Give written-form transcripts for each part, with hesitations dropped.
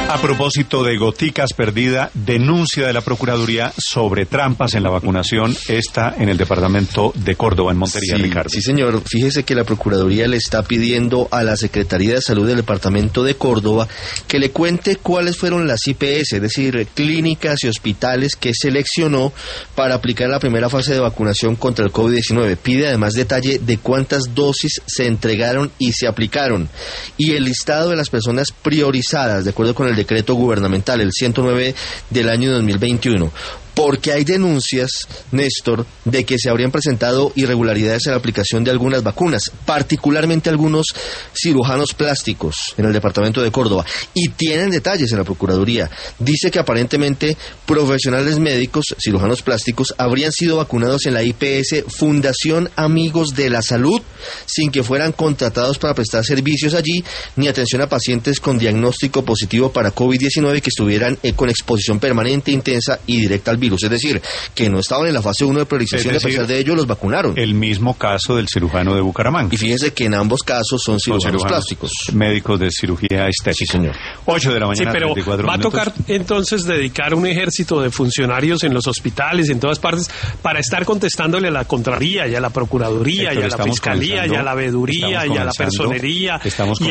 A propósito de goticas perdida, denuncia de la Procuraduría sobre trampas en la vacunación, esta en el departamento de Córdoba, en Montería, sí, Ricardo. Sí, señor. Fíjese que la Procuraduría le está pidiendo a la Secretaría de Salud del departamento de Córdoba que le cuente cuáles fueron las IPS, es decir, clínicas y hospitales que seleccionó para aplicar la primera fase de vacunación contra el COVID-19. Pide además detalle de cuántas dosis se entregaron y se aplicaron, y el listado de las personas priorizadas, de acuerdo con el decreto gubernamental, el 109 del año 2021. Porque hay denuncias, Néstor, de que se habrían presentado irregularidades en la aplicación de algunas vacunas, particularmente algunos cirujanos plásticos en el departamento de Córdoba, y tienen detalles en la Procuraduría. Dice que aparentemente profesionales médicos, cirujanos plásticos, habrían sido vacunados en la IPS Fundación Amigos de la Salud, sin que fueran contratados para prestar servicios allí, ni atención a pacientes con diagnóstico positivo para COVID-19 que estuvieran con exposición permanente, intensa y directa al virus. Es decir, que no estaban en la fase 1 de priorización, a pesar de ello los vacunaron. El mismo caso del cirujano de Bucaramanga. Y fíjense que en ambos casos son cirujanos plásticos. Médicos de cirugía estética. Sí, señor. 8 de la mañana, sí, pero 34 va minutos. a tocar entonces dedicar un ejército de funcionarios en los hospitales, en todas partes, para estar contestándole a la Contraloría y a la Procuraduría, Héctor, y a la Fiscalía, y a la Veeduría, y a la Personería,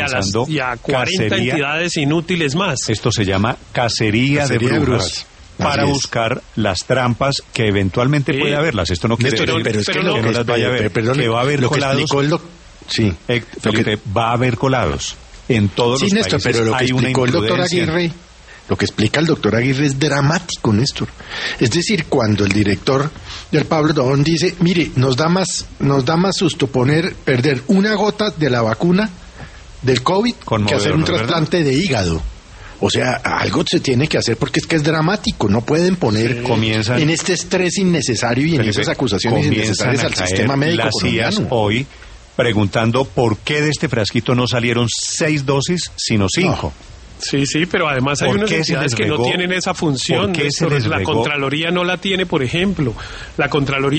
y a 40 entidades inútiles más. Esto se llama cacería de brujas. Para buscar las trampas que eventualmente puede haberlas. Esto no quiere decir pero es que no las vaya a ver. Perdón, que va a haber lo colados. Que explicó Felipe, va a haber colados en todos los Néstor, países. Pero lo que explicó el doctor Aguirre, lo que explica el doctor Aguirre es dramático, Néstor. Es decir, cuando el director del Pablo Dobón dice, mire, nos da más susto perder una gota de la vacuna del COVID que hacer un trasplante de hígado. O sea, algo se tiene que hacer porque es que es dramático. No pueden poner en este estrés innecesario y en esas acusaciones innecesarias al sistema médico colombiano. Hoy preguntando por qué de este frasquito no salieron 6 dosis, sino 5. Sí, pero además hay unas entidades que no tienen esa función. La Contraloría no la tiene, por ejemplo. La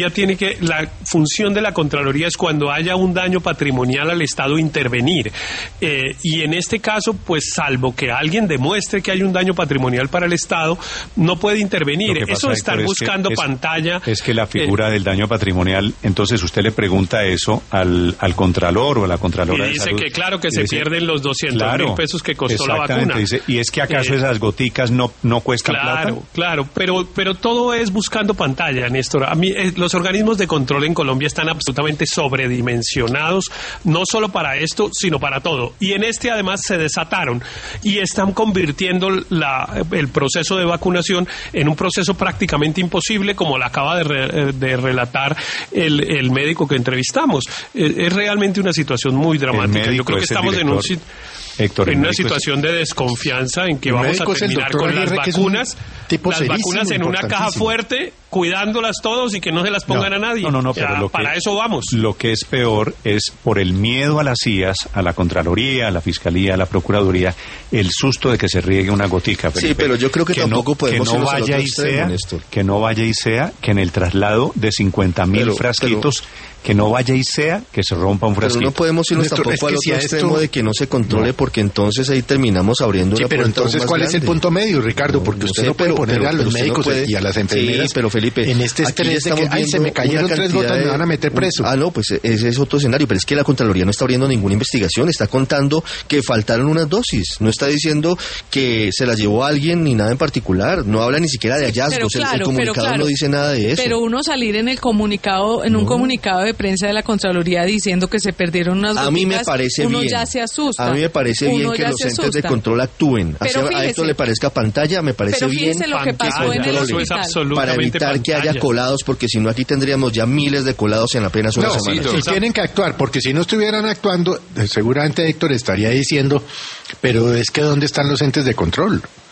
función de la Contraloría es cuando haya un daño patrimonial al Estado intervenir. Y en este caso, pues salvo que alguien demuestre que hay un daño patrimonial para el Estado, no puede intervenir. Eso de estar buscando pantalla. Es que la figura del daño patrimonial, entonces usted le pregunta eso al Contralor o a la Contralora de Salud. Y dice que claro que se pierden los 200.000 pesos que costó la vacuna. Dice, ¿y es que acaso esas goticas no cuestan plata? Claro, pero todo es buscando pantalla, Néstor. A mí los organismos de control en Colombia están absolutamente sobredimensionados, no solo para esto, sino para todo. Y en este además se desataron y están convirtiendo el proceso de vacunación en un proceso prácticamente imposible, como lo acaba de relatar el médico que entrevistamos. Es realmente una situación muy dramática. Yo creo que estamos en una situación de desconfianza en que vamos a terminar con las vacunas en una caja fuerte, cuidándolas todos y que no se las pongan a nadie. Pero para eso vamos. Lo que es peor es por el miedo a las IAS, a la Contraloría, a la Fiscalía, a la Procuraduría, el susto de que se riegue una gotica. Felipe. Sí, pero yo creo que tampoco podemos que no vaya y sea que en el traslado de 50.000 frasquitos que no vaya y sea que se rompa un frasquito. Pero no podemos irnos tampoco al otro extremo de que no se controle, porque entonces ahí terminamos abriendo una puerta. Pero entonces, ¿cuál es el punto medio, Ricardo? Porque usted no puede poner a los médicos y a las enfermeras. Sí, pero Felipe, en este estrés de que se me cayeron 3 gotas, me van a meter preso. Pues ese es otro escenario, pero es que la Contraloría no está abriendo ninguna investigación, está contando que faltaron unas dosis, no está diciendo que se las llevó alguien ni nada en particular, no habla ni siquiera de hallazgos, el comunicado no dice nada de eso. Pero uno salir en un comunicado de prensa de la Contraloría diciendo que se perdieron unas gotitas, a mí me parece uno bien. Ya se asusta. A mí me parece bien que los entes de control actúen. A esto le parezca pantalla, me parece bien. Pero fíjese lo que pasó en el hospital. Para evitar que haya colados, porque si no aquí tendríamos ya miles de colados en apenas una semana. Sí, tienen que actuar, porque si no estuvieran actuando, seguramente Héctor estaría diciendo, pero es que ¿dónde están los entes de control?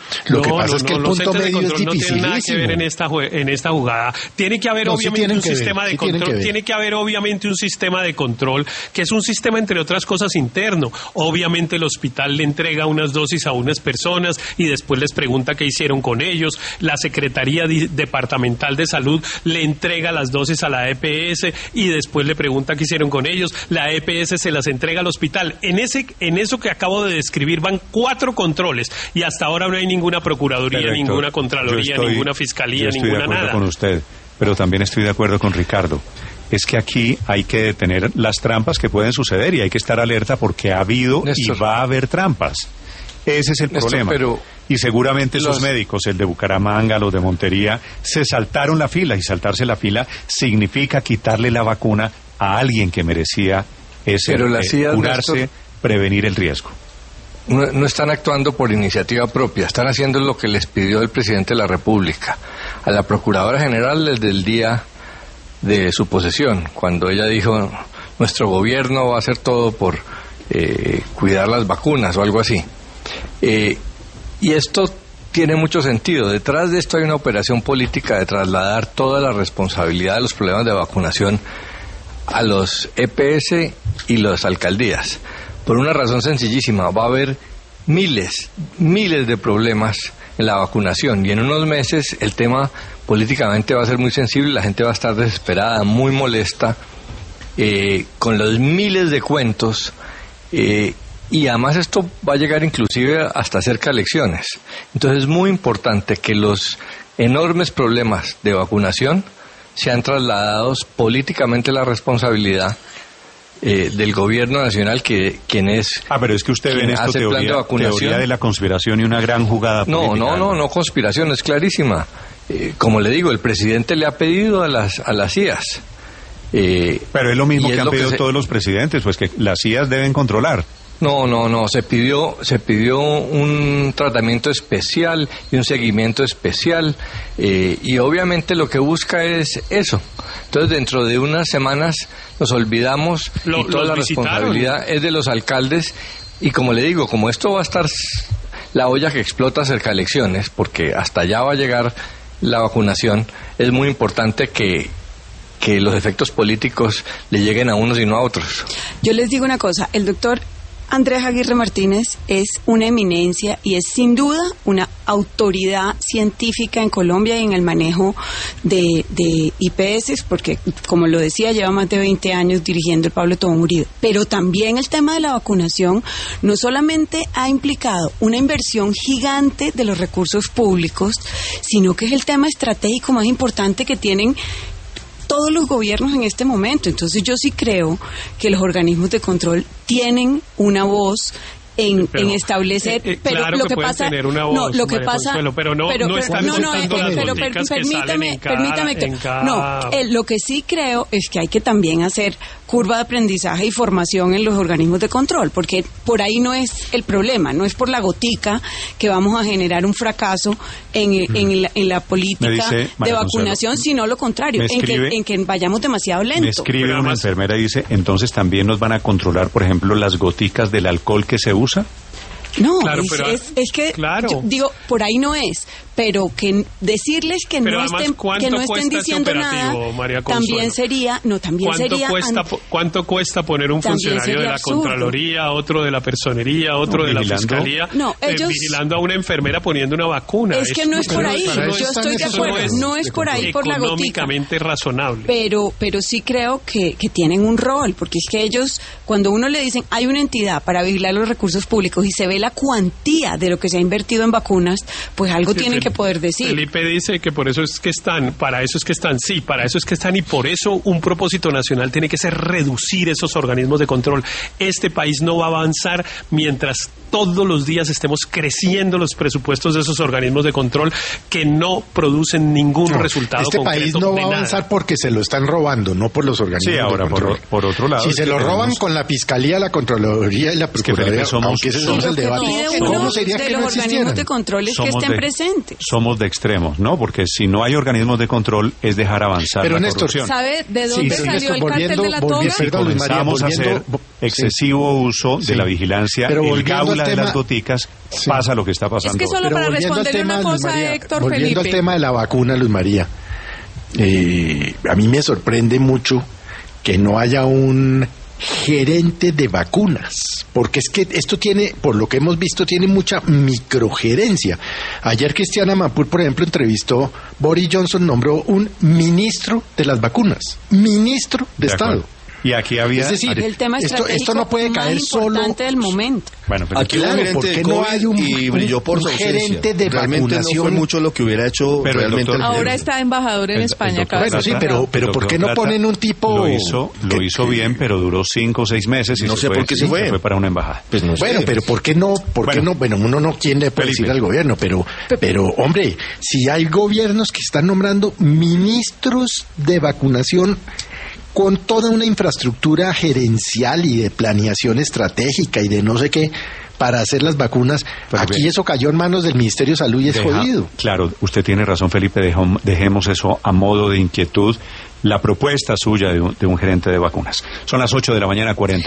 Lo que pasa es que el punto medio es dificilísimo. No tiene nada que ver en esta jugada. Tiene que haber obviamente un sistema de control. Tiene que haber obviamente un sistema de control, que es un sistema, entre otras cosas, interno. Obviamente el hospital le entrega unas dosis a unas personas y después les pregunta qué hicieron con ellos. La Secretaría Departamental de Salud le entrega las dosis a la EPS y después le pregunta qué hicieron con ellos. La EPS se las entrega al hospital. En eso que acabo de describir van 4 controles y hasta ahora no hay ninguna procuraduría, Correcto. Ninguna contraloría, ninguna fiscalía, ninguna nada. Yo estoy de acuerdo con usted, pero también estoy de acuerdo con Ricardo. Es que aquí hay que detener las trampas que pueden suceder y hay que estar alerta porque ha habido y va a haber trampas. Ese es el problema. Y seguramente esos médicos, el de Bucaramanga, los de Montería, se saltaron la fila, y saltarse la fila significa quitarle la vacuna a alguien que merecía ese curarse, Néstor, prevenir el riesgo. No están actuando por iniciativa propia, están haciendo lo que les pidió el presidente de la República a la Procuradora General desde el día de su posesión, cuando ella dijo: nuestro gobierno va a hacer todo por cuidar las vacunas o algo así. Y esto tiene mucho sentido. Detrás de esto hay una operación política de trasladar toda la responsabilidad de los problemas de vacunación a los EPS y las alcaldías. Por una razón sencillísima: va a haber miles de problemas en la vacunación y en unos meses el tema políticamente va a ser muy sensible, la gente va a estar desesperada, muy molesta, con los miles de cuentos, y además esto va a llegar inclusive hasta cerca de elecciones. Entonces es muy importante que los enormes problemas de vacunación sean trasladados políticamente la responsabilidad del gobierno nacional, quien es... pero es que usted ve en esto teoría de la conspiración y una gran jugada política. No conspiración, es clarísima. Como le digo, el presidente le ha pedido a las IAS. Pero es lo mismo que han pedido todos los presidentes, pues que las IAS deben controlar. No, se pidió un tratamiento especial y un seguimiento especial, y obviamente lo que busca es eso. Entonces dentro de unas semanas nos olvidamos y toda la responsabilidad es de los alcaldes, y como le digo, como esto va a estar la olla que explota cerca de elecciones, porque hasta allá va a llegar la vacunación, es muy importante que los efectos políticos le lleguen a unos y no a otros. Yo les digo una cosa, el doctor Andrés Aguirre Martínez es una eminencia y es sin duda una autoridad científica en Colombia y en el manejo de IPS, porque, como lo decía, lleva más de 20 años dirigiendo el Pablo Tobón Uribe. Pero también el tema de la vacunación no solamente ha implicado una inversión gigante de los recursos públicos, sino que es el tema estratégico más importante que tienen todos los gobiernos en este momento. Entonces yo sí creo que los organismos de control tienen una voz en establecer, pero claro lo que pasa tener una voz, no, lo que pasa, pero no están lo que sí creo es que hay que también hacer curva de aprendizaje y formación en los organismos de control, porque por ahí no es el problema, no es por la gotica que vamos a generar un fracaso en la política de vacunación, sino lo contrario, en que vayamos demasiado lento. Me escribe una enfermera y dice: entonces también nos van a controlar, por ejemplo, las goticas del alcohol que se usa. No, claro, es que claro. Yo digo, por ahí no es, pero que decirles que no estén diciendo nada, también sería, ¿cuánto cuesta poner un funcionario de la absurdo. Contraloría, otro de la personería, otro de la fiscalía, vigilando a una enfermera poniendo una vacuna? Es que no es por ahí, yo estoy de acuerdo, no es por ahí por la gotica. Económicamente razonable. Pero sí creo que tienen un rol, porque es que ellos, cuando uno le dicen, hay una entidad para vigilar los recursos públicos y se ve la cuantía de lo que se ha invertido en vacunas, pues algo tienen que poder decir. Felipe dice que por eso es que están, para eso es que están, y por eso un propósito nacional tiene que ser reducir esos organismos de control. Este país no va a avanzar mientras todos los días estemos creciendo los presupuestos de esos organismos de control que no producen ningún resultado concreto. Este país no va a avanzar porque se lo están robando, no por los organismos de control. Por otro lado, si se lo roban con la Fiscalía, la Contraloría y la Procuraduría, aunque ese es el debate, ¿cómo sería que no existieran? De los organismos de control es que estén presentes. somos de extremos, ¿no? Porque si no hay organismos de control es dejar avanzar pero la Néstor, corrupción. ¿Sabe de dónde salió el cartel de la toga? Si comenzamos a hacer excesivo uso de la vigilancia, el gaula de las goticas, pasa lo que está pasando. Es que solo para responderle una cosa a Héctor Felipe. Volviendo al tema de la vacuna, Luz María, a mí me sorprende mucho que no haya un gerente de vacunas, porque es que esto tiene, por lo que hemos visto, tiene mucha microgerencia. Ayer Cristiana Mampur, por ejemplo, entrevistó, Boris Johnson nombró un ministro de las vacunas, ministro de Estado. Acuerdo. Y aquí había... Es decir, el tema esto no puede caer solo... del momento. Bueno, pero aquí claro, porque no hay un gerente de realmente vacunación. No fue mucho lo que hubiera hecho pero realmente. Ahora está embajador en España. Bueno, sí, pero ¿por qué no ponen un tipo...? Lo hizo bien, pero duró 5 o 6 meses y no sé por qué se fue para una embajada. Pues no sé. Pero ¿por qué no? Bueno, uno no quién le puede decir al gobierno, pero hombre, si hay gobiernos que están nombrando ministros de vacunación con toda una infraestructura gerencial y de planeación estratégica y de no sé qué para hacer las vacunas, pues aquí bien, eso cayó en manos del Ministerio de Salud y es jodido. Claro, usted tiene razón, Felipe, dejemos eso a modo de inquietud, la propuesta suya de un gerente de vacunas. Son las 8 de la mañana, 40.